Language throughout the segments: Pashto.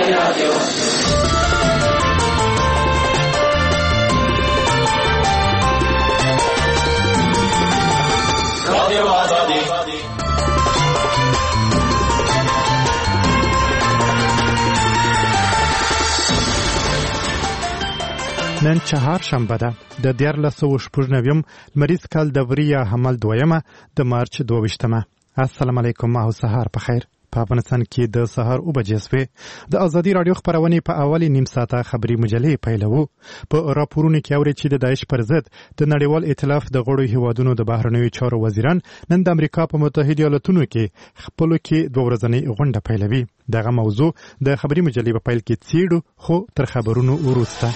نن چهارشنبه ده د 1499 لمریز کال د وریا حمل دویمه د مارچ 22مه. السلام علیکم او سهار په خیر. په افغانستان کې د سهار او بجې د ازادي رادیو خبرونه په اولی نیم ساعته خبري مجلې پیلوو. په راپورونو کې اوري چې د داعش پر ضد د نړیوال ائتلاف د غړو هیوادونو د بهرنیو چارو وزیران نن د امریکا په متحده ایالاتونو کې خپل کې دوه ورځنۍ غونډه پیلوي. دغه موضوع د خبري مجلې په پیل کې څیړو، خو تر خبرونو وروسته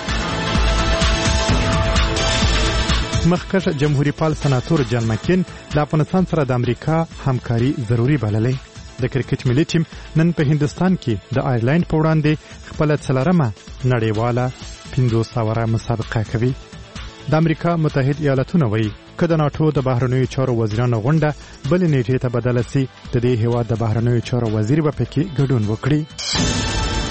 مخکښ جمهوریت پال سناتور جان مکین د افغانستان سره د امریکا همکاري ضروري بللې. د کرکټ ملي ټیم نن په هندستان کې د آیرلند په وړاندې خپل څلورمه نړیواله 500 اوره مسابقه کوي. د امریکا متحده ایالاتونو وایي که د ناتو د بهرنیو چارو وزیرانو غونډه بل نیټې ته بدله سي، د دې هیواد د بهرنیو چارو وزیر به پکې ګډون وکړي.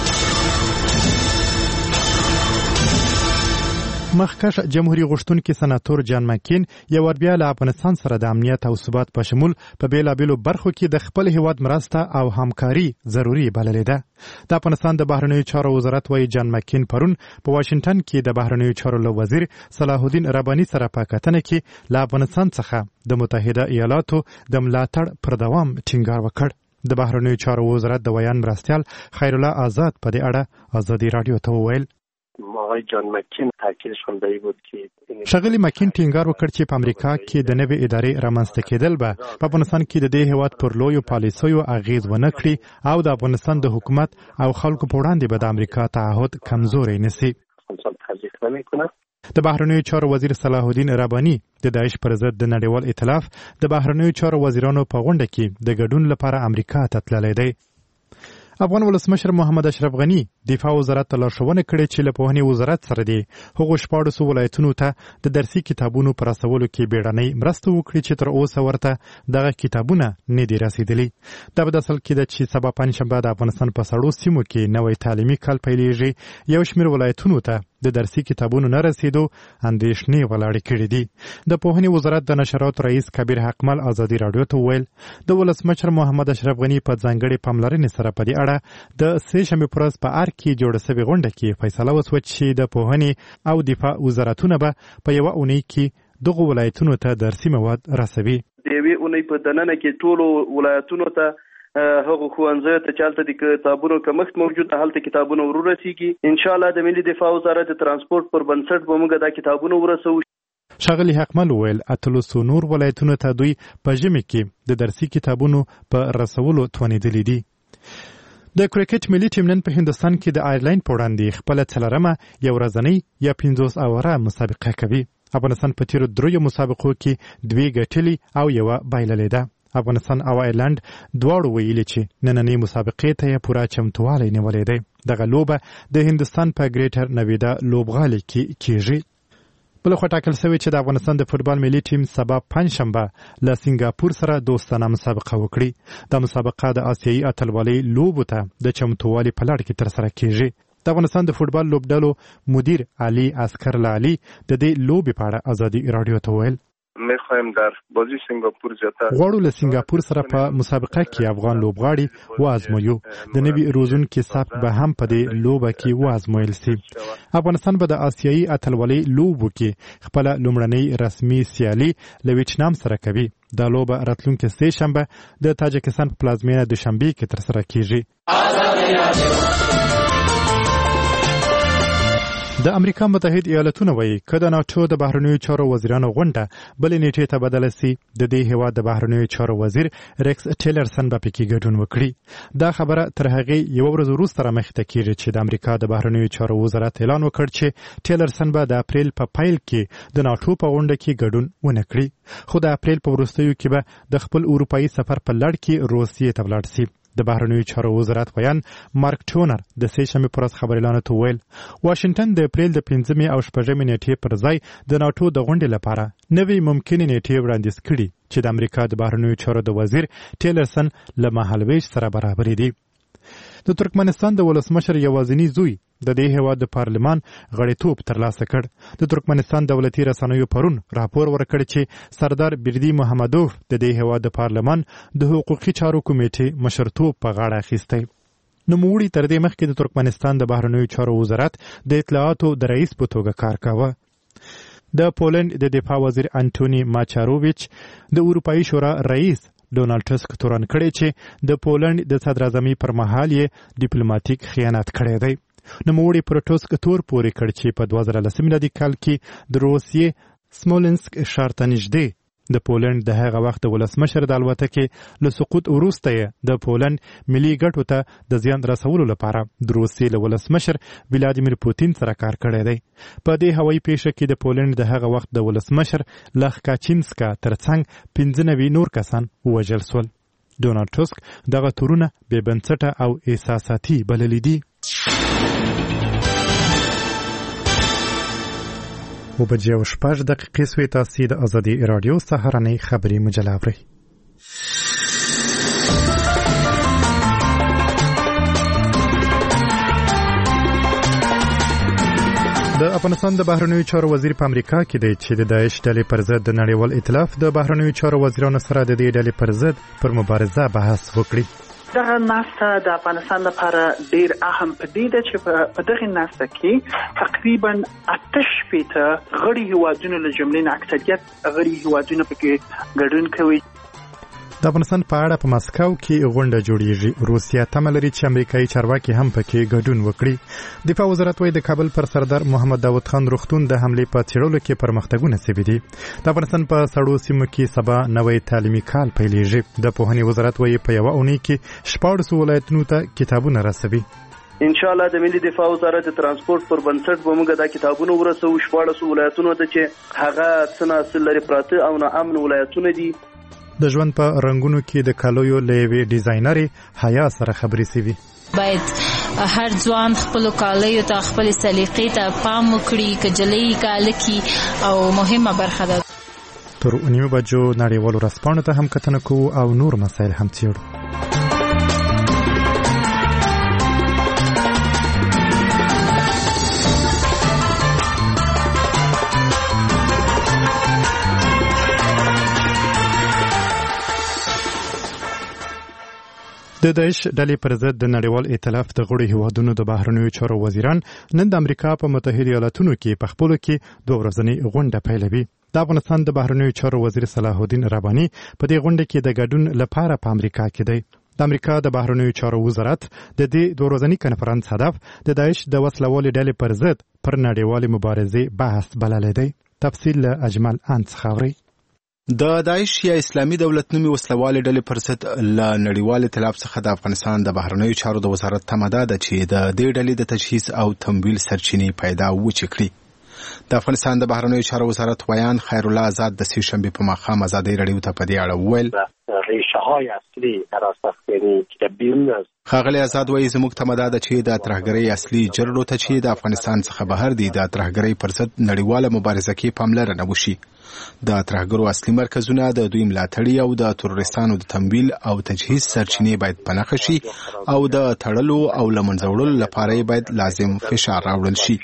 مخکښ جمهوریت غوښتونکي سناتور جان مکین یو ور بیا له افغانستان سره د امنیت او ثبات په شمول په بیلابیلو برخو کې د خپل هیواد مرسته او همکاري ضروري بللې ده. د افغانستان د بهرنیو چارو وزارت وایي جان مکین پرون په واشنگټن کې د بهرنیو چارو له وزیر صلاح الدین رباني سره په کتنه کې له افغانستان څخه د متحده ایالاتو د ملاتړ پر دوام ټینګار وکړ. د بهرنیو چارو وزارت د ویان مرستیال خیر الله آزاد په دې اړه ازادي رادیو ته وویل. آقای جان مکین تاکیدش خوانده‌ای بود که شغلی مکین ټینګار وکړ چې په امریکا کې د نوې ادارې رامنځته کېدل به په افغانستان کې د دې هیواد پر لویو پالیسیو اغیز ونه کړي او د افغانستان د حکومت او خلکو په وړاندې به د امریکا تعهد کمزوری نشي. د بهرنیو چارو وزیر صلاح الدین رباني د داعش پر ضد د نړیوال ائتلاف د بهرنیو چارو وزیرانو په غونډه کې د ګډون لپاره امریکا ته تللی دی. افغان ولسمشر محمد اشرف غنی دفاع وزارت ته لارښوونه کړې چې له پوهنې وزارت سره دی هغو 14 ولایتونو ته د درسي کتابونو پر رسولو کې بیړنۍ مرسته وکړي چې تر اوسه ورته دغه کتابونه نه دي رسیدلي. دا به د اصل کې ده چې سبا پنجشنبه د افغانستان په سړو سیمو کې نوی تعلیمي کال پیلېږي. یو شمېر ولایتونو ته د درسي کتابونو نه رسیدو اندېښنې ولاړې کړې دي. د پوهنې وزارت د نشراتو رئیس کبیر حقمل ازادي رادیو ته وویل د ولسمشر محمد اشرف غنی په ځانګړې پاملرنې سره په دې اړه د سه شنبې پر ورځ په ار کې جوړه شوې غونډه کې فیصله وشوه چې د پوهنې او دفاع وزارتونه به په یوه اونۍ کې دغو ولایتونو ته درسي مواد رسوي. د یوې اونۍ په دننه کې ټولو ولایتونو ته هغه ښوونځیو ته چې هلته د کتابونو کمښت موجود ده هلته کتابونه ورسیږي. انشاءالله د ملي دفاع وزارت د ترانسپورت پر بنسټ به موږ دا کتابونه ورسوو. ښاغلي حقمل وویل 18 نور ولایتونو ته دوی په ژمي کې د درسي کتابونو په رسولو توانېدلي دي. د کرکټ ملي ټیم نن په هندستان کې د آیرلند په وړاندې خپل څلورمه یو ورځنۍ یا 500 اوره مسابقه کوي. افغانستان په تیرو دریو مسابقو کې 2 ګټلي او یوه بایللې ده. افغانستان او آیرلند دواړو ویلي چې نننۍ مسابقې ته یې پوره چمتووالی نیولی دی. دغه لوبه د هندستان په ګریټر نویدا لوبغالي کې کیږي. بلخوا ټاکل شوی چې د افغانستان د فوټبال ملي ټیم سبا پنجشنبه له سنگاپور سره دوستانه مسابقه وکړي. دا مسابقه د آسیایي اتلولۍ لوبو ته د چمتووالي په لړ کې ترسره کیږي. د افغانستان د فوټبال لوبډلو مدیر علي عسکر لالي د دې لوبې په اړه ازادي رادیو ته وویل میخوایم در بازی سنگاپور زیاتر غواړو له سنگاپور سره په مسابقه کې افغان لوبغاړي وازمویو. د نوي روزونکي سبک به هم په دې لوبه کې وازمویل سي. افغانستان به د آسیایي اتلولۍ لوبو کې خپل لومړنۍ رسمي سیالي له ویتنام سره کوي. دا لوبه راتلونکي سه شنبه د تاجکستان په پلازمینه دوشنبه کې ترسره کیږي. د امریکا متحده ایالاتونو وایي که د ناتو د بهرنیو چارو وزیرانو غونډه بلې نیټې ته بدله سي، د دې هیواد د بهرنیو چارو وزیر ریکس ټیلرسن به پکې ګډون وکړي. دا خبره تر هغې یوه ورځ وروسته رامخته کیږي چې د امریکا د بهرنیو چارو وزارت اعلان وکړ چې ټیلرسن به د اپریل په پیل کې د ناتو په غونډه کې ګډون ونه کړي. خو د اپریل په وروستیو کې به د خپل اروپایي سفر په لړ کې روسیې ته ولاړ سي. د بهرنیو چارو وزارت ویان مارک ټونر د سه شنبې پر ورځ خبريالانو ته وویل واشنگټن د اپریل د 5 او 6 نیټې پر ځای د ناتو د غونډې لپاره نوې ممکنه نیټې وړاندیز کړي چې د امریکا د بهرنیو چارو د وزیر ټیلرسن له مهالویش سره برابر دي. د ترکمنستان د ولسمشر یوازینی زوی د دې هیواد د پارلمان غړیتوب ترلاسه کړ. د ترکمنستان دولتي رسنیو پرون راپور ورکړ چې سردار بردي محمدوف د دې هیواد د پارلمان د حقوقي چارو کمیټې مشرتوب په غاړه اخیستی. نوموړي تر دې مخکې د ترکمنستان د بهرنیو چارو وزارت د اطلاعاتو د رئیس په توګه کار کاوه. د پولند د دفاع وزیر انټونی ماچاروویچ د اروپایي شورا رئیس ډونالډ ټسک تورن کړی چې د پولند د صدراعظمۍ پر مهال یې ډیپلوماټیک خیانت کړی دی. نوموړي پر ټسک تور پورې کړ چې په 2010 میلادي کال کې د روسیې سمولنسک ښار ته نږدې د پولند د هغه وخت د ولسمشر د الوتکې له سقوط وروسته د پولند ملي ګټو ته د زیان رسولو لپاره د روسیې له ولسمشر ولادیمیر پوتین سره کار کړی دی. په دې هوایي پیښه کې د پولند د هغه وخت د ولسمشر لخ کاچینسکا ترڅنګ 15 نور کسان ووژل شول. ډونالډ ټسک دغه تورونه بې بنسټه او احساساتي بللي دي. و بجې او 6 دقیقې سوې تاسې د ازادي رادیو سهارنۍ خبري مجله اورئ. د افغانستان د بهرنیو چارو وزیر په امریکا کې دی چې د داعش ډلې پر ضد د نړیوال ائتلاف د بهرنیو چارو وزیرانو سره د دې ډلې پر ضد پر مبارزه بحث وکړي. دغه ناسته د افغانستان لپاره ډیر اهم پدې ده چې په دغه ناسته کې تقریبا 8 غړي هیوادونو له جملې نه اکثریت غړي هیوادونو پکې ګډون کوي. د افغانستان په اړه په مسکو کې غونډه جوړیږي. روسیا تمه لري چې امریکایي چارواکي هم پکې ګډون وکړي. دفاع وزارت وايي د کابل پر سردار محمد داود خان روغتون د حملې په څېړلو کې پرمختګونه شوي دي. د افغانستان په سړو سیمو کې سبا نوی تعلیمي کال پیلېږي. د پوهنې وزارت وايي په یوه اونۍ کې 14 ولایتونو ته کتابونه رسوي. ان شاء الله د ملي دفاع وزارت د ترانسپورت پر بنسټ به موږ دا کتابونه ورسو 14 ولایتونو ته چې هغه څنګه اصل لري پراته او ناامن ولایتونه دي. د ژوند په رنگونو کې د کالویو لوي ډیزاینرې حیا سره خبرې سوي. باید هر ځوان خپل کالیو ته خپل سلیقې ته پام وکړي کجلې کالکی او مهمه برخه ده. تر 9 بجو نړیوالو رسپانو ته هم کتنه کوو او نور مسایل هم څېړو. د داعش ډلې پر ضد د نړیوال ائتلاف د غړو هیوادونو د بهرنیو چارو وزیران نن د امریکا په متحده ایالاتونو کې په خپلو کې 2 ورځنۍ غونډه پیلوي. د افغانستان د بهرنیو چارو وزیر صلاح الدین رباني په دې غونډه کې د ګډون لپاره په امریکا کې دی. د امریکا د بهرنیو چارو وزارت د دې 2 ورځنۍ کنفرانس هدف د داعش د وسلوالې ډلې پر ضد پر نړیوالې مبارزې بحث بللی دی. تفصیل له اجمل انس خاوري. د داعش یا اسلامي دولت نومي وسلوالې ډلې پر ضد له نړیوال ائتلاف څخه د افغانستان د بهرنیو چارو د وزارت تمه ده چې د دې ډلې د تجهیز او تمویل سرچینې پیدا وچکړي. د افغانستان د بهرنیو چارو وزارت ویان خیر الله آزاد د سې شنبې په ماښام ازادي رادیو ته په دې اړه وویل ریشه‌های اصلی در آسفگری که بیرون از ښاغلی آزاد وایي زموږ تمه دا ده چې د ترهګرۍ اصلي جرړو ته چې د افغانستان څخه بهر دي د ترهګرۍ پر ضد نړیواله مبارزه کې پاملرنه وشي. د ترهګرو اصلي مرکزونه د دوی ملاتړي او د تروریستانو د تمویل او تجهیز سرچینې باید پنهخه شي او د تړلو او له منځه وړلو لپاره باید لازم فشار راوړل شي.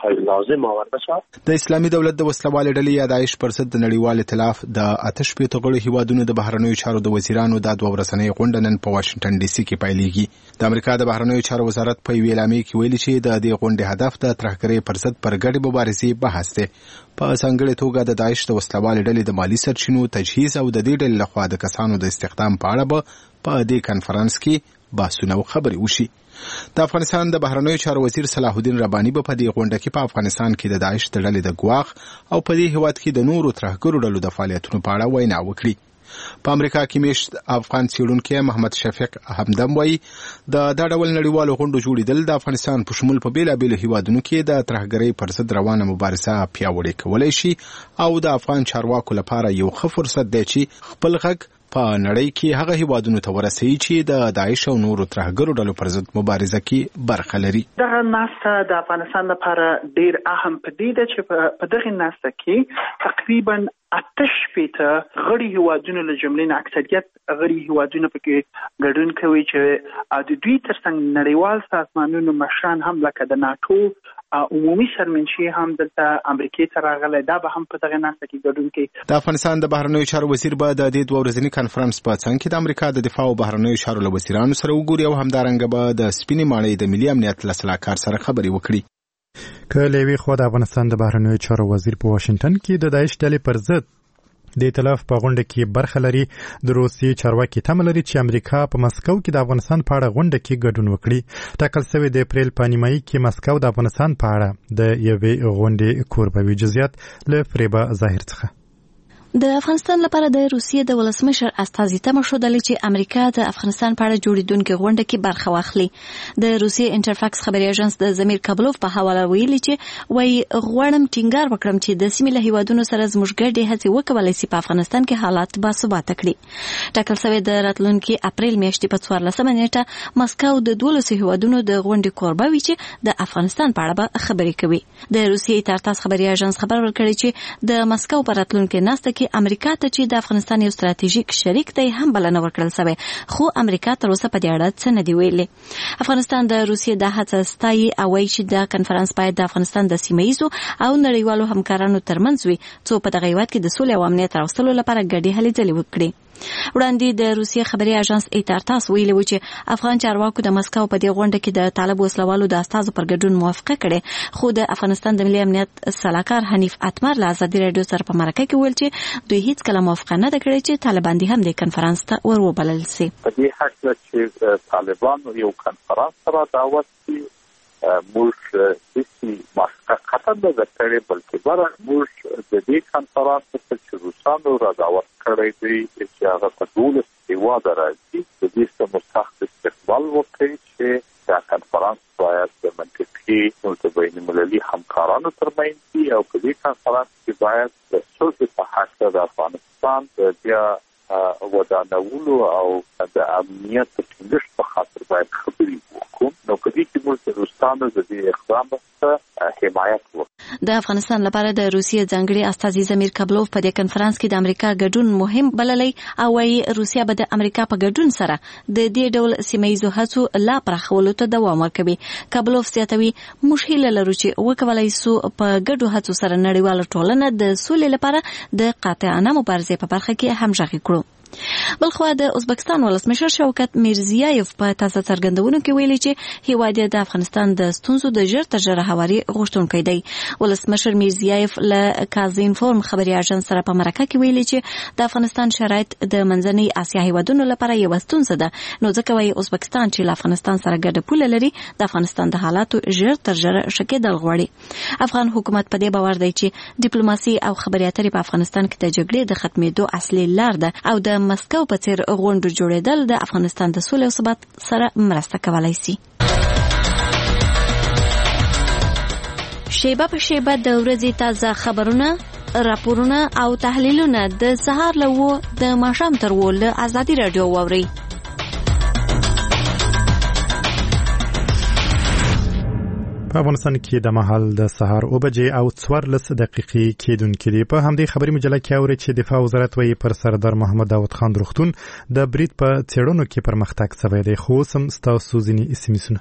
د اسلامي دولت د وسلوالې ډلې یا داعش پر ضد د نړیوال ائتلاف د 8 غړو هیوادونو د بهرنیو چارو د وزیرانو د 2 ورځنۍ غونډه نن په واشنگټن ډي سي کې پیلېږي. د امریکا د بهرنیو چارو وزارت په یوې اعلامیه کې ویلي چې د دې غونډې هدف د ترهګرۍ پر ضد پر ګډې مبارزې بحث دی. په ځانګړې توګه د داعش د وسلوالې ډلې د مالي سرچینو تجهیز او د دې ډلې لخوا د کسانو د استخدام په اړه به په دې کنفرانس کې بحثونه او خبرې وشي. د افغانستان د بهرنیو چارو وزیر صلاح الدین رباني به په دې غونډه کې په افغانستان کې د داعش د ډلې د ګواښ او په دې هیواد کې د نورو ترهګرو ډلو د فعالیتونو په اړه وینا وکړي. په امریکا کې میشت افغان څېړونکی محمد شفیق همدم وایي د دا ډول نړیوالو غونډو جوړېدل د افغانستان په شمول په بېلابېلو هیوادونو کې د ترهګرۍ پر ضد روانه مبارزه پیاوړې کولی شي او د افغان چارواکو لپاره یو ښه فرصت دی چې خپل غږ په نړۍ کې هغه هیوادونو ته ورسوي چې د داعش او نورو ترهګرو ډلو پر ضد مبارزه کې برخه لري. دغه ناسته د افغانستان لپاره ډیر اهم پدې ده چې په دغه ناسته کې تقریبا 8 غړي هیوادونو له جملې نه اکثریت غړي هیوادونو پکې ګډون کوي چې د دوی ترڅنګ نړیوال سازمانونو مشران هم لکه د ناتو عمومي شرمنشي هم دلته امریکای ته راغلي دا به هم په دغه ناسته کې ګډون کوي. د افغانستان د بهرنیو چارو وزیر به د دې دوه ورځني کانفرنس په څنګ کې د امریکا د دفاع او بهرنیو چارو له وزیرانو سره وګوري او همدارنګه به د سپینې ماڼۍ د ملي امنیت له سلاکار سره خبرې وکړي. که له یوې خوا د افغانستان د بهرنیو چارو وزیر په واشنگټن کې د داعش ډلې پر ضد د ائتلاف په غونډه کې برخه لري، د روسیې چارواکي تمه لري چې امریکا په مسکو کې د افغانستان په اړه غونډه کې ګډون وکړي. ټاکل شوی د اپریل په نیمایي کې مسکو د افغانستان په اړه د یوې غونډې کوربوي. جزئیات له فریبا ظاهر څخه. د افغانستان لپاره د روسیې د ولسمشر استازي تمه شودلې چې امریکا د افغانستان په اړه جوړیدونکې غونډه کې برخه واخلي. د روسیې انټرفاکس خبري اژانس د زمیر کابلوف په حواله ویلي چې وایي غواړم ټینګار وکړم چې د سیمې له هیوادونو سره زموږ ګډې هڅې وکولای شي په افغانستان کې حالات باثباته کړي. ټاکل شوی د راتلونکي اپریل میاشتې په 14 نیټه مسکو د 12 هیوادونو د غونډې کوربه وي چې د افغانستان په اړه به خبرې کوي. د روسیې تارتاس خبري اژانس خبر ورکړی چې د مسکو په راتلونکي ناسته کې امریکا ته چې د افغانستان یو ستراتیژیک شریک دی هم بلنه ورکړل شوی، خو امریکا تر اوسه په دې اړه څه نه دی ویلي. افغانستان د روسیې د هڅه ستایي او وایي چې د کنفرانس باید د افغانستان د سیمه‌ییزو او نړیوالو همکارانو ترمنځ وي څو په دغه هیواد کې د سولې او امنیت راوستلو لپاره ګډې هلې ځلې وکړي. وړاندې د روسیې خبري اژانس ایتارتاس ویلي و چې افغان چارواکو د مسکو په دې غونډه کې د طالب وسلوالو د استازو پر ګډون موافقه کړې، خو د افغانستان د ملي امنیت سلاکار حنیف اتمر له ازادي رادیو سره په مرکه کې ویل چې دوی هیڅ کله موافقه نه ده کړې چې طالبان دې هم د کنفرانس ته وروبلل شي. په دې حق چې طالبان یو کنفرانس سره دعوت شي موږ هیڅ موافقه نه ده کړې، بلکې بره موږ د دې کنفرانس ته چې روسانو را دعوت کړی دی چې هغه په 12 هیواد راځي د دې څخه مستحق استقبال وکړي چې دا کنفرانس باید د منطقي او د بین المللي همکارانو ترمنځ وي او په دې کنفرانس کې باید د صلح په حق د افغانستان د بیا ودانولو او د امنیت ټینګښت په خاطر باید خبرې وکړو. نو په دې کې موږ د روسانو د دې اقدام څخه حمایت وکړو. د افغانستان لپاره د روسیې ځانګړي استازي زمیر کابلوف په دې کنفرانس کې د امریکا ګډون مهم بللی او وايي روسیا به د امریکا په ګډون سره د دې ډول سیمه‌ییزو هڅو لا پراخولو ته دوام ورکوي. کابلوف زیاتوي موږ هیله لرو چې وکولای شو په ګډو هڅو سره نړیواله ټولنه د سولې لپاره د قاطعانه مبارزې په برخه کې همغږي کړو. بلخوا د ازبکستان ولسمشر شوکت میرزیایف په تازه څرګندونو کې ویلي چې هیواد د افغانستان د ستونزو د ژر تر ژره هواري غوښتونکی دی. ولسمشر میرزیایف له کازینفورم خبري اژانس سره په مرکه کې ویلي چې د افغانستان شرایط د منځنۍ اسیا هیوادونو لپاره یو ستونزه ده، نو ځکه وايي ازبکستان چې له افغانستان سره ګډه پوله لري د افغانستان د حالاتو ژر تر ژره ښه کېدل غواړي. افغان حکومت په دې باور دی چې ډیپلوماسي او خبري اترې په افغانستان کې د جګړې د ختمېدو اصلي لار ده او د مسکو په څیر غونډو جوړېدل د افغانستان د سولې او ثبات سره مرسته کولای شي. شیبه په شیبه د ورځې تازه خبرونه، راپورونه او تحلیلونه د سهار له 9 د ماښام تر 10 له ازادي رادیو واورئ. په افغانستان کې د مهال د سهار 9 او 14 دقیقې کېدونکې دي. په همدې خبري مجله کې اوري چې دفاع وزارت وايي پر سردار محمد داود خان روغتون د برید په څېړنو کې پرمختګ شوی دی، خو سم ستاسو ځینې اسمسونه.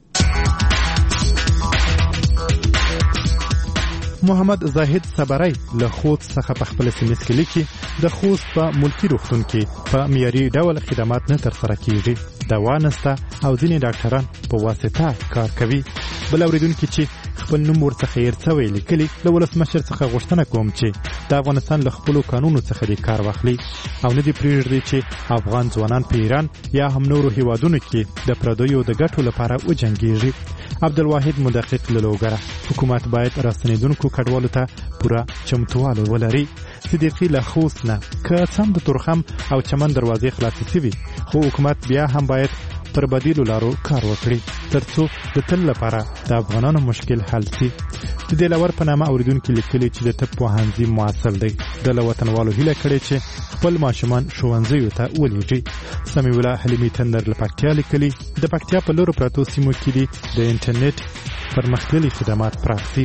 محمد زاهد صبرای له خوست څخه په خپل SMS کې لیکي د خوست په ملکی روغتون کې په معیاري ډول خدمات نه ترسره کیږي، دوا نشته او ځینې ډاکټران په واسطه کار کوي. بل اوریدونکو چې خپل نوم ورڅخه یرڅوي لیکلي له ولسمشر څخه غوښتنه کوم چې د افغانستان له خپل قانونو څخه د کار واخلي او نه دی پریږدي چې افغان ځوانان په ایران یا هم نورو هیوادونو کې د پردیو د ګټو لپاره وجنګیږي. عبدالواحد مدقق لوګره حکومت باید راستنیدونکو کډوالو ته پوره چمتوالی ولري. صدیقی له خوست نه که سم د تورخم او چمن دروازې خلاصې شوي، خو حکومت بیا هم باید پر بدیلو لارو کار وکړي ترڅو د تل لپاره د افغانانو مشکل حل شي. د دې لور په نامه اوریدونکو لیکلي چې د طب پوهنځي معاصل دی د وطنوالو هیله کړې چې خپل ماشومان ښوونځیو ته ولېږي. سمیع الله حلیمي تندر له پکتیا لیکلي د پکتیا په لورو پرتو سیمو کې دي د انټرنیټ پرمختللي خدمات پراخ دي.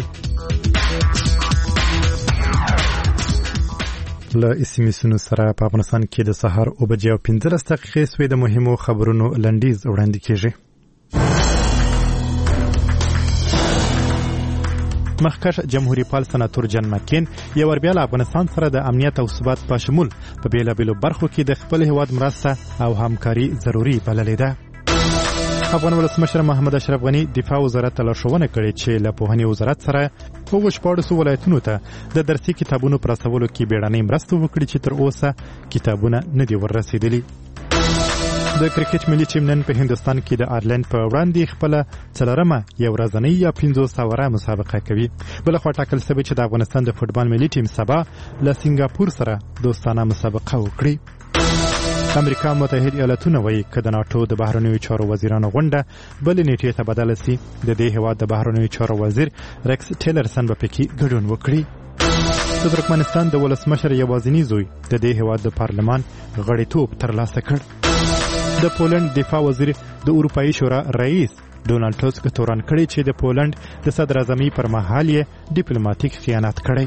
له اسمیسونو سره په افغانستان کې د سهار 9:15 سوی د مهمو خبرونو لنډیز وړاندې کیږي. مخکښ جمهوریت پال سناتور جان مکین یو ور بیا له افغانستان سره د امنیت او ثبات په شمول په بیلابیلو برخو کې د خپل هیواد مرسته او همکاري ضروري بللې ده. افغان ولسمشر محمد اشرف غنی دفاع وزارت ته لارښوونه کړې چې له پوهنې وزارت سره په 14 ولایتونو ته د درسي کتابونو پر رسولو کې بیړنۍ مرسته وکړي چې تر اوسه کتابونه نه دي ورسېدلي. د کرکټ ملي ټیم نن په هندستان کې د آیرلند په وړاندې خپل څلورمه یو ورځنۍ یا 500 اوره مسابقه کوي. بلخوا ټاکل شوی چې د افغانستان د فوټبال ملي ټیم سبا له سنگاپور سره دوستانه مسابقه وکړي. امریکا متحده ایالاتونه وایي چې د ناتو د بهرنیو چارو وزیرانو غونډه بل نیټې ته بدل شي. د دې هیواد د بهرنیو چارو وزیر ریکس ټیلرسن به پکې ګډون وکړي. د ترکمنستان د ولسمشر یوازینی زوی د دې هیواد د پارلمان غړیتوب ترلاسه کړ. د پولند دفاع وزیر د اروپایي شورا رئیس ډونالد ټسک تورن کړی چې د پولند د صدر اعظمي پر مهال یې ډیپلوماټیک خیانت کړی.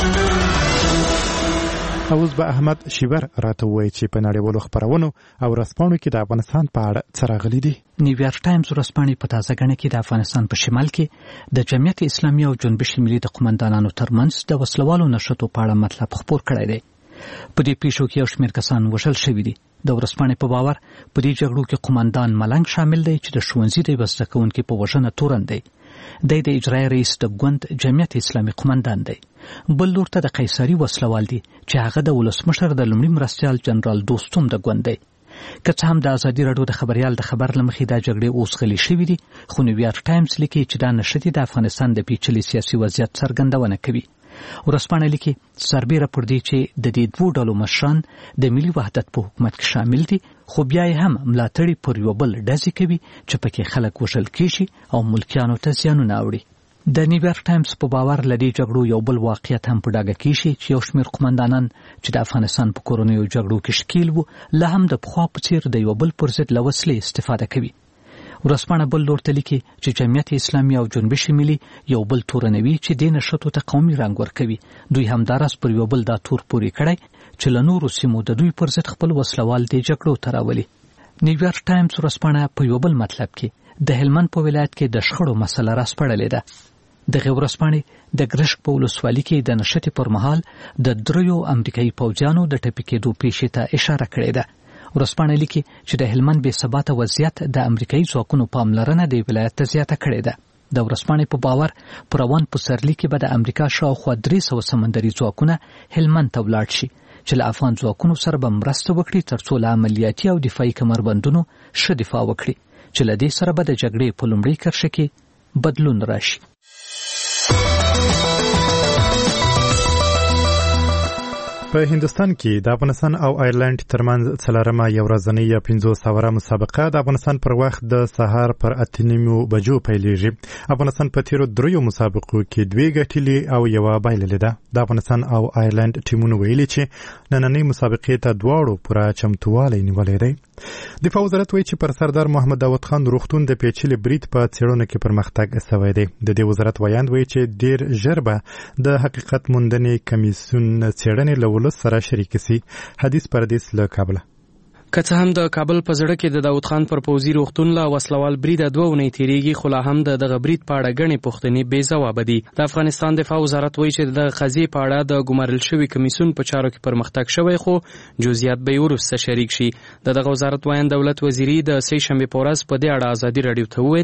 اوس به احمد شیبر راته وایي چې په نړیوالو خبرونو او ورځپاڼو کې د افغانستان په اړه څه راغلي دي. نیویارک ټایمز ورځپاڼې په تازه ګڼه کې د افغانستان په شمال کې د جمعیت اسلامي او جنبش ملي د قومندانانو ترمنځ د وسلوالو نشټو په اړه مطلب خپور کړی دی. په دې پیښو کې یو شمېر کسان وژل شوي دي. د ورځپاڼې په باور په دې جګړو کې قومندان ملنګ شامل دی چې د ښوونځي د یوه زده کوونکي په وژنه تورن دی. دی د اجرایي رئیس د ګوند جمعیت اسلامي قومندان دی. بل لور ته د قیصري وسلوال دی چې هغه د ولسمشر د لومړي مرستیال جنرال دوستم د ګوند دی. که څه هم د ازادي راډیو د خبریال د خبر له مخې دا جګړې اوس غلې شوي دي، خو نیویارک ټایمز لیکي چې دا نښتې د افغانستان د پیچلي سیاسي وضعیت څرګندونه کوي. ورځپاڼه لیکي سربیره پر دې چې د دې دوو ډلو مشران د ملي وحدت په حکومت کې شامل دي، خو بیا یې هم ملاتړي پر یو بل ډزې کوي چې پکې خلک وژل کېږي او ملکیانو ته زیانونه اوړي. د نیویارک ټایمز په باور لدې جګړو یو بل واقعیت هم په ډاګه کېږي چې یو شمېر قومندانان چې د افغانستان په کورنیو جګړو کې ښکیل وو لا هم د پخوا په څېر د یو بل پر ضد له وسلې استفاده کوي. ورځپاڼه بل لور ته لیکي چې جمعیت اسلامي او جنبش ملي یو بل تورنوي چې دې نښتو ته قومي رنګ ورکوي. دوی همداراز پر یو بل دا تور پورې کړی چې له نورو سیمو د دوی پر ضد خپل وسلوال دې جګړو ته راولي. نیویارک ټایمز ورځپاڼه په یو بل مطلب کې د هلمند په ولایت کې د شخړو مسله راسپړلې ده. دغه ورځپاڼې د ګرشک په ولسوالۍ کې د نښتې پر مهال د 3 امریکایي پوځیانو د ټپي کېدو پیښې ته اشاره کړې ده. ورځپاڼه لیکي چې د هلمند بې ثباته وضعیت د امریکایي ځواکونو پاملرنه د ولایت ته زیاته کړې ده. د ورځپاڼې په باور په روان پسرلي کې به د امریکا شاوخوا 300 سمندري ځواکونه هلمند ته ولاړ شي چې له افغان ځواکونو سره به مرسته وکړي ترڅو له عملیاتي او دفاعي کمربندونو ښه دفاع وکړي چې له دې سره به د جګړې په لومړۍ کرښه کې بدلون راشي. په هندستان کې د افغانستان او آیرلند ترمنځ څلورمه یو ورځنۍ یا 500 اوره مسابقه د افغانستان پر وخت د سهار پر 8:30 بجو پیلېږي. افغانستان په تیرو 3 مسابقو کې 2 ګټلې او یو بایللې ده. د افغانستان او آیرلند ټیمونو ویلي چې نننۍ مسابقې ته دواړو پوره چمتووالی نیولی دی. دفاع وزارت وایي چې پر سردار محمد داود خان روغتون د پیچلي برید په څېړنو کې پرمختګ شوی دی. د دې وزارت ویاند وایي چې ډېر ژر به د حقیقت موندنې کمیسیون څېړنې له ولس سره شریک شي. حدیث پردیس له کابل. که څه هم د کابل په زړه کې د داود خان پر پوځي روغتون له وسلوال برید 2 اونۍ تیریږي، خو لا هم د دغه برید په اړه ګڼې پوښتنې بې ځوابه دي. د افغانستان دفاع وزارت وایي چې د قضیې په اړه د ګمارل شوي کمیسیون په چارو کې پرمختګ شوی، خو جزئیات به یې وروسته شریک شي. دغه وزارت وایي دولت وزیري د سې شنبې په ورځ په دې اړه ازادي راډیو ته وویل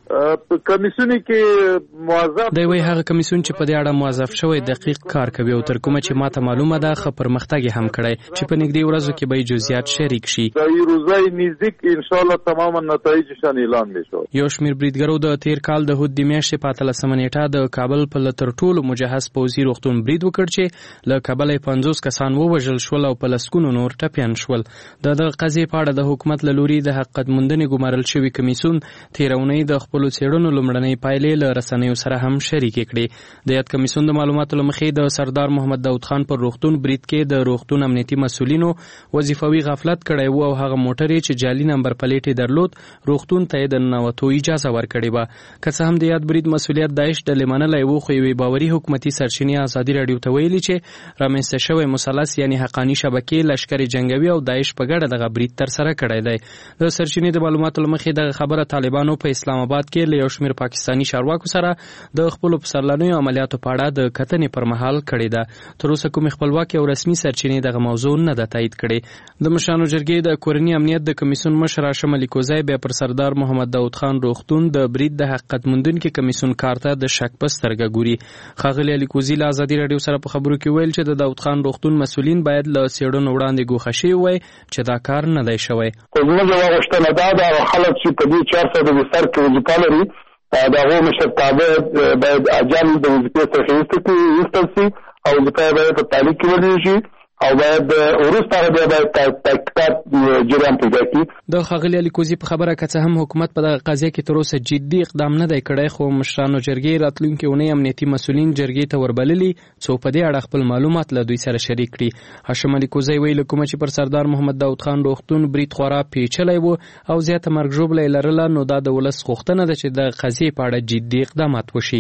په کمیسیون کې موظف دی وی هغه کمیسیون چې په دې اړه موظف شوی دقیق کار کوي او تر کومه چې ماته معلومه ده خو پرمختګ هم کړی چې په نږدې ورځو کې به جزئیات شریک شي. د روزای نزدیک ان شاء الله تماما نتایج شان اعلان میشو. یو شمیر بریدګرو د تیر کال د هود د میاشتې په 13 نیټه د کابل په لتر ټولو مجهز پوځي روغتون برید وکړ چې له کابل 50 کسان ووژل شول او په لسکونو نور ټپیان شول. د قضیې په اړه د حکومت له لوري د حقیقت موندنې ګمارل شوی کمیسیون تیرونی د خپل څېړنو لومړنۍ پایلې له رسنیو سره هم شریکې کړې. د یاد کمیسیون د معلوماتو لمخې د سردار محمد داود خان پر روغتون برید کې د روغتون امنیتي مسؤلینو وظیفوي غفلت کړی و او هغه موټر چې جعلي نمبر پلیټ درلود روغتون ته د ننوتو اجازه ورکړې وه. که څه هم د یاد برید مسؤلیت داعش ډلې منلی و خو یوې باوري حکومتي سرچینې ازادي راډیو ته ویلي چې رامنځته شوی مثلث یعنې حقاني شبکې لشکر جنګوي او داعش په ګډه دغه برید ترسره کړی دی. د سرچینې د معلوماتو لمخې دغه خبره طالبانو په اسلام آباد کې له یو شمېر پاکستاني چارواکو سره د خپلو پسرلنیو عملیاتو په اړه د کتنې پر مهال کړې ده. تر اوسه کومې خپلواکې او رسمي سرچینې دغه موضوع نه ده تایید کړې. د مشرانو جرګې د کورني امنیت د کمیسیون مشر هاشم علي کوزی بیا پر سردار محمد داود خان روغتون د برید د حقیقت موندونکي کمیسیون کار ته د شک په سترګه ګوري. ښاغلي علي کوزي له ازادي راډیو سره په خبرو کې ویل چې د داود خان روغتون مسؤلین باید له څېړنو وړاندې ګوښه شوي وای چې دا کار نه دی شوی. زموږ یوه غوښتنه دا ده خلک چې په دې 400 د سر کې وظیفه لري د هغو مشرتابه باید اجل د وظیفې څخه ایستل شي او وظیفه باید په تعلیق کې ولرل شي او باید وروسته هغه باید تحقیقات جریان پیدا کړي. د ښاغلي علي کوزي په خبره که څه هم حکومت په دغه قضیه کې تر اوسه جدي اقدام نه دی کړی خو مشرانو جرګې راتلونکې اونۍ امنیتي مسؤلین جرګې ته وربللي څو په دې اړه خپل معلومات له دوی سره شریک کړي. هاشم علي کوزی ویل کومه چې پر سردار محمد داود خان روغتون برید خورا پیچلی و او زیاته مرګ ژوبله یې لرله نو دا د ولس غوښتنه ده چې د قضیې په اړه جدي اقدامات وشي.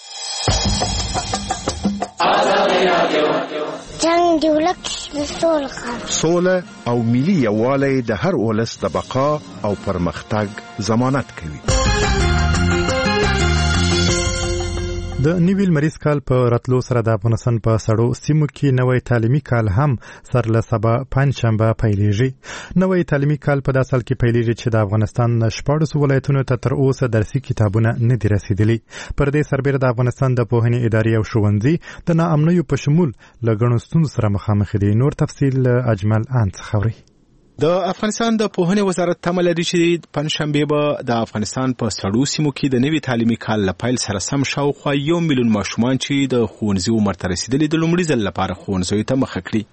جنگ دی ولک سوله او ملي یووالی د هر ولس د بقا او پرمختګ ضمانت کوي. د نوي لمریز کال په راتلو سره د افغانستان په سړو سیمو کې نوی تعلیمي کال هم سر له سبا پنجشنبه پیلېږي. نوی تعلیمي کال په داسې حال کې پیلېږي چې د افغانستان 14 ولایتونو ته تر اوسه درسي کتابونه نه دي رسیدلي. پر دې سربېره د افغانستان د پوهنې ادارې او ښوونځي د ناامنیو په شمول له ګڼو ستونزو سره مخامخ دي. نور تفصیل اجمل ان څخه اورئ. د افغانستان د پوهنې وزارت تمه لري چې پنځشنبه به د افغانستان په سړو سیمو کې د نوي تعلیمي کال له پیل سره سم شاوخوا 1 میلیون ماشومان چې د ښوونځي عمر ته رسیدلي د لومړي ځل لپاره ښوونځیو ته مخه کړي.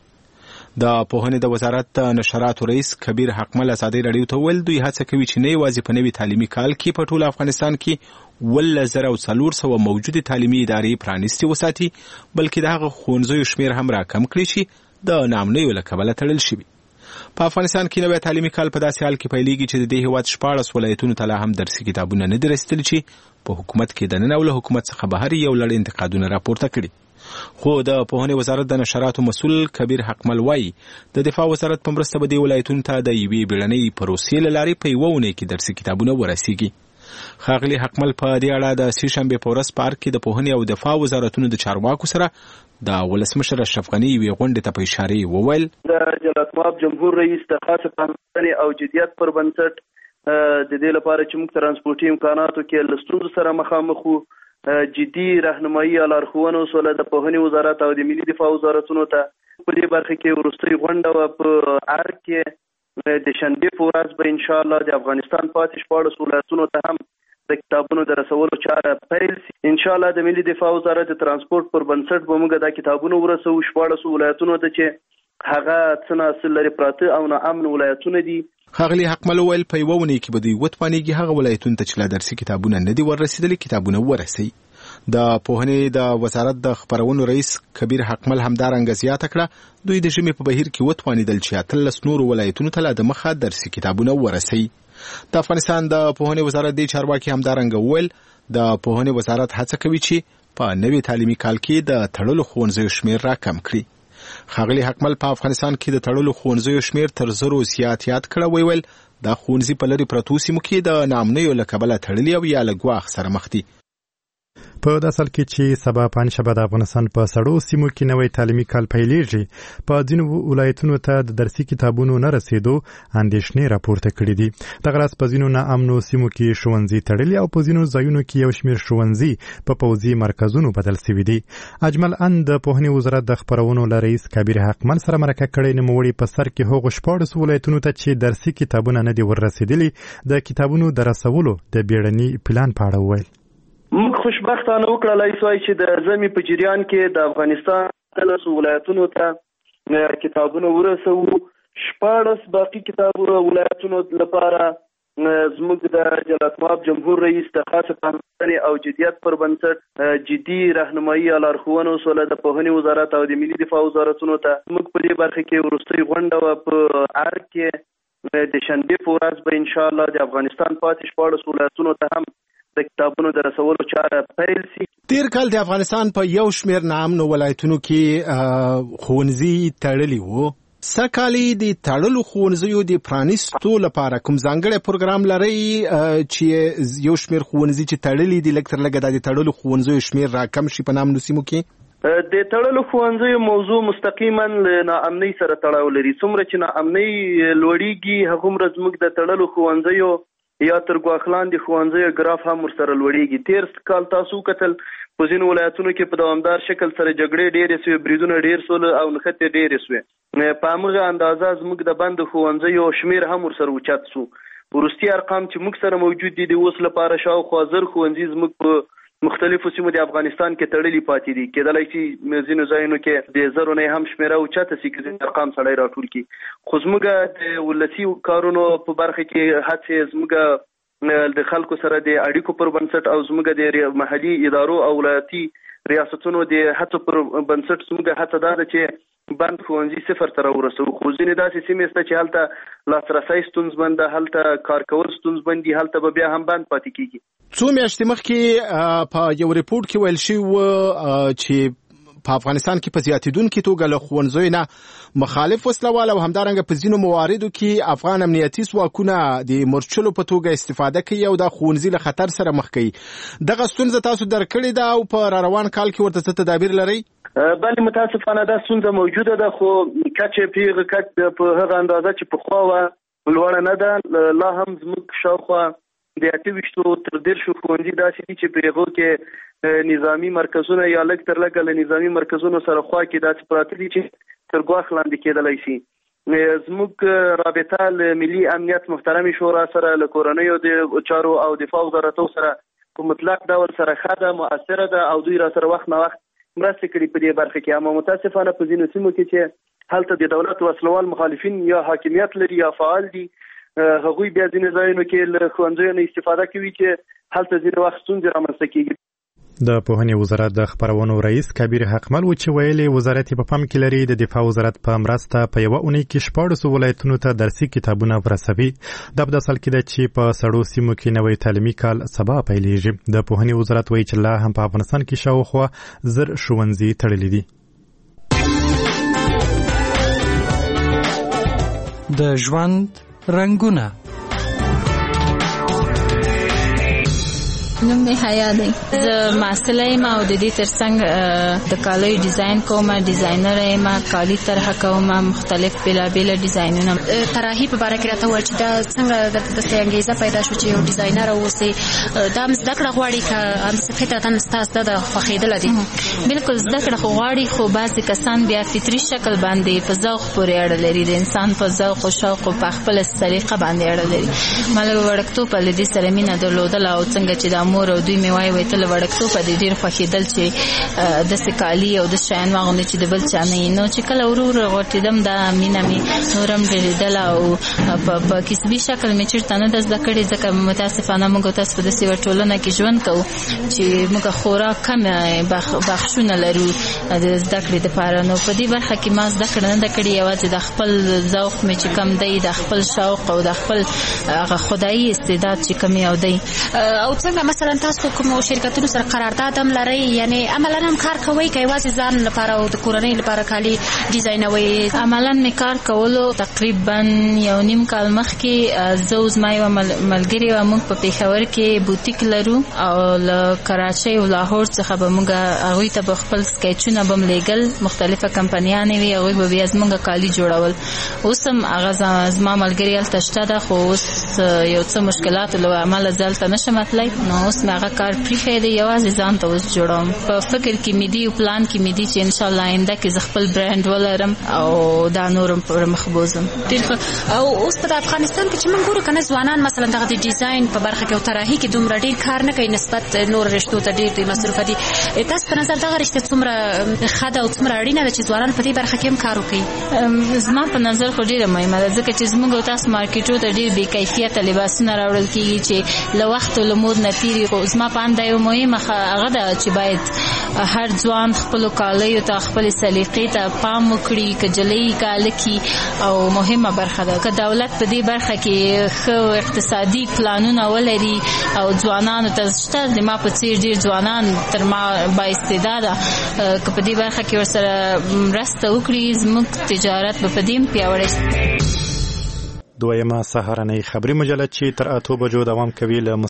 د پوهنې د وزارت نشراتو رئیس کبیر حقمل ازادي راډیو ته ویل دوی هڅه کوي چې نه یوازې په نوي تعلیمي کال کې په ټول افغانستان کې 1400 موجودې تعلیمي ادارې پرانیستې وساتي بلکې د هغه ښوونځیو شمېر هم راکم کړي چې د ناامنیو له کبله تړل شوي. په افغانستان کې نوی تعلیمي کال په داسې حال کې پیلېږي چې د دې هېواد 14 ولایتونو ته لا هم درسي کتابونه نه دي رسیدلي چې په حکومت کې دننه او له حکومت څخه بهر یو لړ انتقادونه راپورته کړي. خو د پوهنې وزارت د نشراتو مسؤل کبیر حقمل وایي د دفاع وزارت په مرسته به دې ولایتونو ته د یوې بیړنۍ پروسې له لارې په یوه اونۍ کې درسي کتابونه ورسیږي. ښاغلي حقمل په دې اړه د سې شنبې په ورځ پارک کې د پوهنې او دفاع وزارتونو د چارواکو سره د ولسمشر اشرف غني یوې غونډې ته په اشاره وویل د جلالتمآب جمهور رئیس د خاصه پاملرنې او جدیت پر بنسټ د دې لپاره چې موږ ترانسپورتي امکاناتو کې له ستونزو سره مخامخ وو جدي راهنمایي او لارښوونه وسوله د پوهنې وزارت او د ملي دفاع وزارتونو ته. په دې برخه کې وروستۍ غونډه وه په ارګ کې د شنبې په ورځ به انشاءالله د افغانستان پاتې 14 ولایتونو ته هم د کتابونو د رسولو چاره پیل شي. انشاءالله د ملي دفاع وزارت د ترانسپورت پر بنسټ به موږ دا کتابونه ورسو 14 ولایتونو ته چې هغه څه اصل لري پراته او ناامن ولایتونه دي. ښاغلي حقمل ویل په یوه اونۍ کې به دوی وتوانېږي هغه ولایتونو ته چې لا درسي کتابونه نه دي ورسېدلي کتابونه ورسوي. د پوهنې د وزارت د خپرونو رئیس کبیر حقمل همدارنګه زیاته کړه دوی د ژمي په بهیر کې وتوانېدل چې 13 نورو ولایتونو ته لا دمخه درسي کتابونه ورسوي. د افغانستان د پوهنې وزارت دی چارواکي همدارنګه ویل د پوهنې وزارت هڅه کوي چې په نوي تعلیمي کال کې د تړلو ښوونځیو شمېر راکم کړي. ښاغلي حقمل په افغانستان کې د تړلو ښوونځیو شمېر تر 1000 زیات یاد کړه. ویل دا ښوونځي په لرې پرتو سیمو کې د ناامنیو له کبله تړلي او یا له ګواښ سره مخ دي. په د اصل کې چې سبا پنځشنبه د افغانستان په سړو سیمو کې نوې تعلیمي کال پیلېږي په ځینو ولایتونو ته د درسي کتابونو نه رسیدو اندېښنې راپورته کړې دي. دغه راز په ځینو ناامنو سیمو کې ښوونځي تړلي او په ځینو ځایونو کې یو شمېر ښوونځي په پوځي مرکزونو بدل شوي دي. اجمل ان د پوهنې وزارت د خپرونو له رئیس کبیر حقمل سره مرکه کړې نوموړي په سر کې هغو 14 ولایتونو ته چې درسي کتابونه نه دي ورسېدلي د کتابونو د رسولو د بیړني پلان په اړه وویل. موږ خوشبختانه وکړلای سوای چې د زمي په جریان کې د افغانستان 13 ولایتونو ته کتابونه ورسو. 14 باقي کتابونه ولایتونو لپاره زموږ د جلالتمآب جمهور رئیس د خاصه پاملرنې او جدیت پر بنسټ جدي راهنمایي او لارښوونو سره د پوهنې وزارت او د ملي دفاع وزارتونو ته موږ په دې برخه کې وروستۍ غونډه په ارګ کې د شنبه په ورځ به ان شاء الله د افغانستان پاتې 14 ولایتونو ته هم د کتابونو د رسولو چاره پیل شي. تیر کال د افغانستان په یو شمېر ناامنو ولایتونو کې ښوونځي تړلي وو. سکالي د تړلو ښوونځیو د پرانیستو لپاره کوم ځانګړی پروګرام لري چې یو شمېر ښوونځي چې تړلي دي لږ تر لږه د تړلو ښوونځیو شمېر راکم شي په ناامنو سیمو کې؟ د تړلو ښوونځیو موضوع مستقیما له ناامنۍ سره تړاو لري. څومره چې ناامنۍ لوړیږي هغومره زموږ د تړلو ښوونځیو یا تر ګواښ لاندې ښوونځیو ګراف هم ورسره لوړیږي. تیر کال تاسو کتل په ځینو ولایتونو کې په دوامدار شکل سره جګړې ډېرې سوې، بریدونه ډېر سول او نښتې ډېرې سوې. په همغه اندازه زموږ د بند ښوونځیو شمېر هم ورسره اوچت سو. وروستي ارقام چې موږ سره موجود دي د اوس لپاره شاوخوا 1000 ښوونځي زموږ په مختلفو سیمو د افغانستان کې تړلي پاتې دي. کېدلای شي ځینو ځایونو کې د 1000 نه هم شمېره اوچته سي چې ارقام سړی راټول کړي. خو زموږ د ولسي کارونو په برخه کې هڅې زموږ د خلکو سره د اړیکو پر بنسټ او زموږ د محلي ادارو او ولایتي ریاستونو د هڅو پر بنسټ زموږ هڅه ده چې بند ښوونځي صفر ته راورسو. خو ځینې داسې سیمې شته چې هلته لاسرسی ستونزمن ده، هلته کار کول ستونزمن دي، هلته به بیا هم بند پاتې کیږي. څو میاشتې مخکې په یو ریپورت کې ویل شوی و چې په افغانستان کې په زیاتېدونکې توګه له ښوونځیو نه مخالف وسلوال او همدارنګه په ځینو مواردو کې افغان امنیتي ځواکونه د مورچلو په توګه استفاده کوي او د ښوونځي له خطر سره مخ کوي. دغه ستونزه تاسو درک کړې ده او په روان کال کې ورته څه تدابیر لرئ؟ بله متاسفانه دا ستونزه موجوده ده، خو کچې پیغه کچ په هغه اندازه چې پخوا وه لوړه نه ده. لا هم زموږ شاوخوا د 28 تر 10 ښوونځي داسې دي چې په هغو کې نظامی مرکزونه یا لږ تر لږه له نظامی مرکزونو سره خوا کې داسې پراته دي چې تر ګواښ لاندې کېدلی شي. زموږ رابطه له ملي امنیت محترمې شورا سره، له کورنیو د چارو او دفاع وزارتو سره په مطلق ډول سره ښه ده، مؤثره ده او دوی را سره وخت نه وخت مرستې کړي په دې برخه کې. اما متاسفانه په ځینو سیمو کې چې هلته د دولت وسلوال مخالفین یا حاکمیت لري یا فعال دي، هغوی بیا ځینې ځایونو کې له ښوونځیو نه استفاده کوي چې هلته ځینې وخت ستونزې رامنځته کېږي. د پوهنې وزارت د خپرونو رئیس کبیر حقمل و چې ویلي وزارت په پام کې لري د دفاع وزارت په مرسته په یوه اونۍ کې 14 ولایتونو ته درسي کتابونه ورسوي. دا په اصل کې ده چې په سړو سیمو کې نوې تعلیمي کال سبا پیلېږي. د پوهنې وزارت وایي چې لا هم په افغانستان کې شاوخوا 1000 ښوونځي تړلي دي. د ژوند رنګونه. نوم مې حیا دی. زه محصله یم او د دې ترڅنګ د کالیو ډیزاین کوم، ډیزاینر یم، کالي طرح کوم، مختلف بېلابېل ډیزاینونه. طراحي په باره کې راته ووایه چې دا څنګه درته داسې انګېزه پیدا شو چې یو ډیزاینر اوسې؟ دا هم زده کړه غواړي که همداسې فطرتاً ستاسو د خوښېدله دي؟ بلکل زده کړه خو غواړي، خو بعضې کسان بیا فطري شکل باندې په ذوق پورې اړه لري. د انسان په ذوق او شوق او په خپله طریقه باندې اړه لري. ما له وړکتوبه له دې سره مینه درلودله او څنګه چې دا مور او دوی مې وایي ته له وړکتوبه دې ډېر خوښېدل چې داسې کالي او داسې شیان واغوندې چې د بل چا نه وي. نو چې کله ورو ورو غوټېدم دا مینه مې نور هم ډېرېدله او په کسبي شکل مې چېرته نه ده زده کړې، ځکه متاسفانه موږ تاسو په داسې یوه ټولنه کې ژوند کوو چې موږ خورا کم بخښونه لرو د زده کړې دپاره. نو په دې برخه کې ما زده کړه نه ده کړې، یوازې د خپل ذوق مې چې کم دی، د خپل شوق او د خپل هغه خدایي استعداد چې کم یې او دی. او څنګه مثلا مثلا تاسو کوم شرکتونو سره قرارداد هم لرئ یعنی عملاً هم کار کوئ که یوازې ځان لپاره او د کورنۍ لپاره کالي ډیزاینوئ؟ عملاً مې کار کولو تقریبا 1.5 کال مخکې زه او زما یوه ملګرې وه، موږ په پېښور کې بوتیک لرو او له کراچۍ او لاهور څخه به موږ هغوی ته به خپل سکیچونه به م لیږل، مختلفه کمپنیانې وي، هغوی به بیا زموږ کالي جوړول. اوس هم هغه زما ملګرې هلته شته ده، خو اوس یو څه مشکلاتو له امله زه هلته نشم تللی، نو اوس مې هغه کار پرېښی دی، یوازې ځان ته اوس جوړوم. په فکر کې مې دي او پلان کې مې دي چې انشاءالله آینده کې زه خپل برانډ ولرم او دا نورم پر مخ بوزم. ډېر ښه. او اوس په افغانستان کې چې موږ ګورو که نه ځوانان مثلا دغه د ډیزاین په برخه کې او طراحي کې دومره ډېر کار نه کوي نسبت نور رشتو ته ډېر مصروفه دي. تاسو په نظر دغه رشته څومره ښه ده او څومره اړینه ده چې ځوانان په دې برخه کې هم کار وکړي؟ زما په نظر خو ډېره مهمه ده، ځکه چې زموږ او تاسو مارکیټو ته ډېر بې کیفیته لباسونه راوړل کېږي چې له وخت او له مود نه تېري. خو زما په اند دا یو مهمه هغه ده چې باید هر ځوان خپلو کالیو ته خپلې سلیقې ته پام وکړي، که جلۍ که هلکي، او مهمه برخه ده که دولت په دې برخه کې ښه اقتصادي پلانونه ولري او ځوانانو ته شته د ما په څېر ډېر ځوانان تر ما بااستعداده که په دې برخه کې ورسره مرسته وکړي، زموږ تجارت به په دې هم پیاوړی شي. دویمه سهارنۍ خبري مجله چې تر 8 بجو دوام کوي له